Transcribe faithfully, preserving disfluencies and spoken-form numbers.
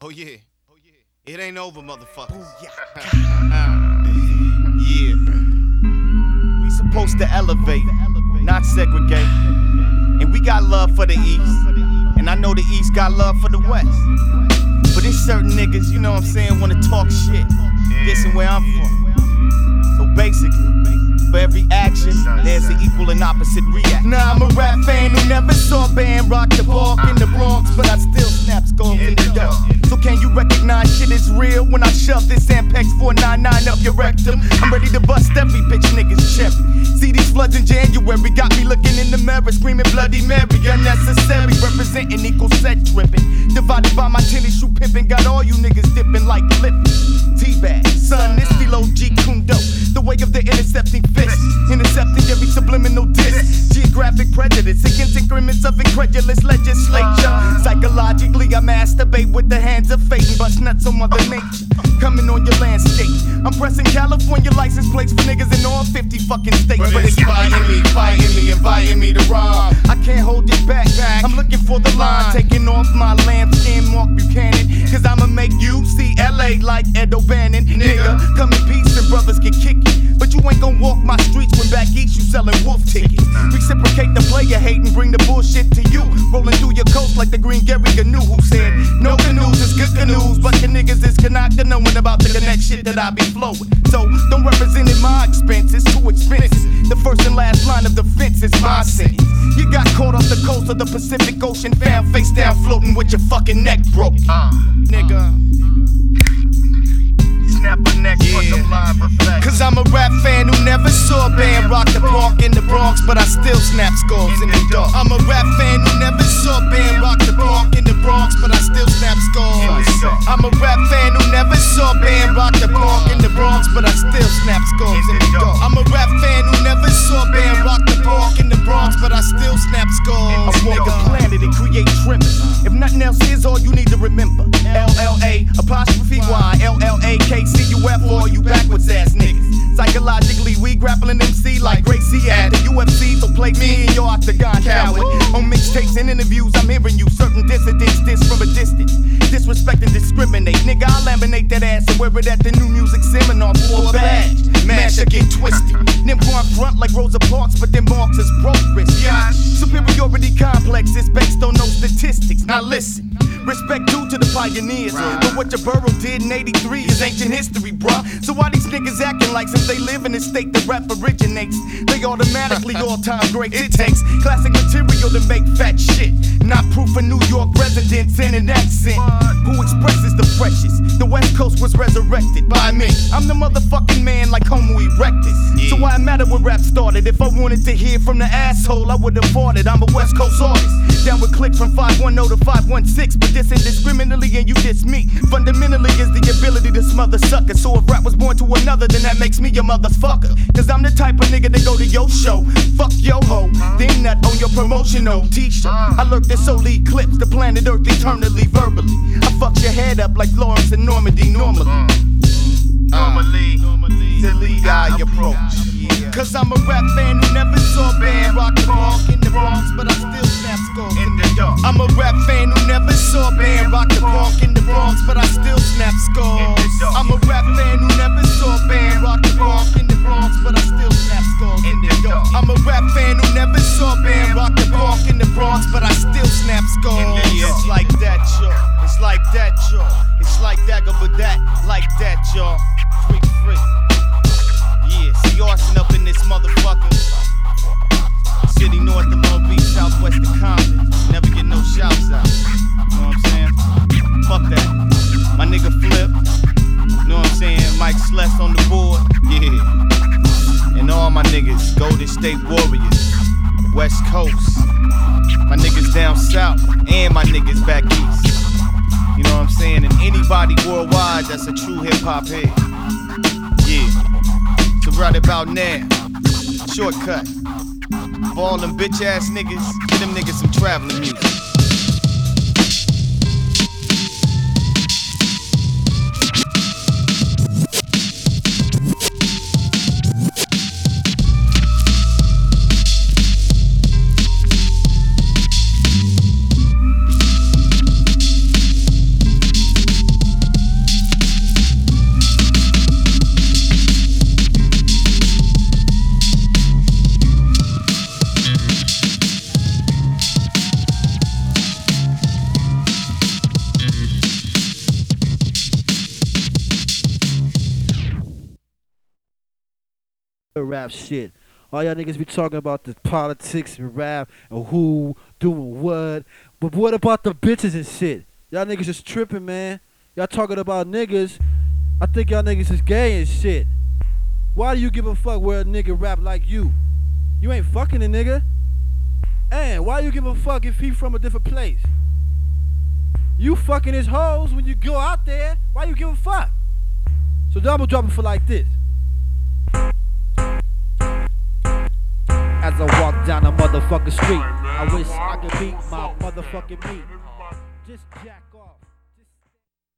Oh yeah. It ain't over, motherfuckers. Ooh, yeah. Yeah. We supposed to elevate, not segregate. And we got love for the East. And I know the East got love for the West. But there's certain niggas, you know what I'm saying, wanna talk shit. This and where I'm from. So basically, for every action, there's an equal and opposite reaction. Nah, I'm a rap fan who never saw a band rock the park in the Bronx, but I still snap skulls in the dark. So can you recognize shit is real when I shove this Ampex four ninety-nine up your rectum? I'm ready to bust every bitch nigga's cherry. See these floods in January got me looking in the mirror, screaming Bloody Mary. Unnecessary, representing equal set tripping. Divided by my tennis shoe pimping, got all you niggas dipping like Lippin. T-Bag, son, this Philo G Kundo. The way of the intercepting fist, intercepting every subliminal diss. Geographic prejudice against increments of incredulous legislature. Psychologically, I masturbate with the hands of fate and bust nuts on Mother Nature. Coming on your landscape, I'm pressing California license plates for niggas in all fifty fucking states. But it's fighting me, fighting me, inviting me to rhyme. I can't hold it back. I'm looking for the line, taking off my lambskin, Mark Buchanan. Cause I'ma make you see L A like Ed O'Bannon. Nigga, come in peace and brothers can kick it. But you ain't gon' walk my streets when back east you selling wolf tickets. Reciprocate the player hate and bring the bullshit to you. Rolling through your coast like the Green Gary Gnu who said, no canoes is good canoes, but the niggas is cannot knowing about the connect shit that I be flowing. So don't represent at my expense, it's too expensive. The first and last line of defense is my sentence. You got caught off the coast of the Pacific Ocean, found face down floating with your fucking neck broke. Uh, nigga. Snap a neck for some live effect. Cause I'm a rap fan who never saw a band rock the park in the Bronx, but I still snap skulls in the dark. I'm a rap fan who never saw a band rock the park in the Bronx, but I still snap skulls. I'm a rap fan who never saw a band rock the park in the Bronx, but I still snap skulls in the dark. I'm a rap fan who never saw a band rock the park in the Bronx, but I still snap skulls. I walk a planet and create tremors. If nothing else, here's all you need to remember. L L A apostrophe Y L L A K C U F for all you backwards ass niggas. Psychologically, we grappling M C like Gracie at the U F C, so play me in your octagon coward. On mixtapes and interviews, I'm hearing you. Certain dissidents diss from a distance. Disrespect and discriminate. Nigga, I laminate that ass and wear it at the new music seminar for a badge. Mash or get twisted. Them front front like Rosa Parks, but them marks is broke wrist. Yeah. Superiority complex is based on no statistics. Now listen. Respect due to the pioneers, right. But what your borough did in eighty-three is ancient history, bruh. So why these niggas acting like since they live in a state that rap originates, they automatically all-time great? It takes classic material to make fat shit, not proof for New York residents in an accent. Who expresses the freshest? The West Coast was resurrected by me. I'm the motherfucking man like Homo erectus. Yeah. So why it matter when rap started? If I wanted to hear from the asshole, I would've fought it. I'm a West Coast artist. Down with click from five one zero to five one six, but this indiscriminately and you diss me. Fundamentally is the ability to smother suckers. So if rap was born to another, then that makes me a motherfucker. Cause I'm the type of nigga that go to your show, fuck yo ho, then nut on your promotional t-shirt. I lurk this solely eclipse the planet Earth eternally, verbally. I fuck your head up like Lawrence and Normandy normally. Normally, silly I approach. Cause I'm a rap fan who never saw a band rock the park in the Bronx, but I still snap skulls in the dark. I'm a rap fan who never saw a band rock the park in the Bronx, but I still snap skulls. I'm a rap fan who never saw a band rock the park in the Bronx, but I still snap skulls in the dark. I'm a rap fan who never saw a band rock the park in the Bronx, but I still snap skulls. It's like that, y'all. It's like that, y'all. It's like that, go with that, like that, y'all. Freak, freak. Yeah, see arson up in this motherfucker. City north of Long Beach, southwest of Compton. Never get no shouts out. You know what I'm saying? Fuck that. My nigga Flip. You know what I'm saying? Mike Sless on the board. Yeah. And all my niggas, Golden State Warriors, West Coast. My niggas down south and my niggas back east. You know what I'm saying? And anybody worldwide that's a true hip hop head. Yeah. So right about now, shortcut. For all them bitch ass niggas, give them niggas some traveling music. rap shit. All y'all niggas be talking about the politics and rap and who doing what. But what about the bitches and shit? Y'all niggas is tripping, man. Y'all talking about niggas. I think y'all niggas is gay and shit. Why do you give a fuck where a nigga rap like you? You ain't fucking a nigga. And why you give a fuck if he from a different place? You fucking his hoes when you go out there. Why you give a fuck? So double dropping for like this. As I walk down the motherfucking street, I wish I could beat my motherfucking meat. Just jack off.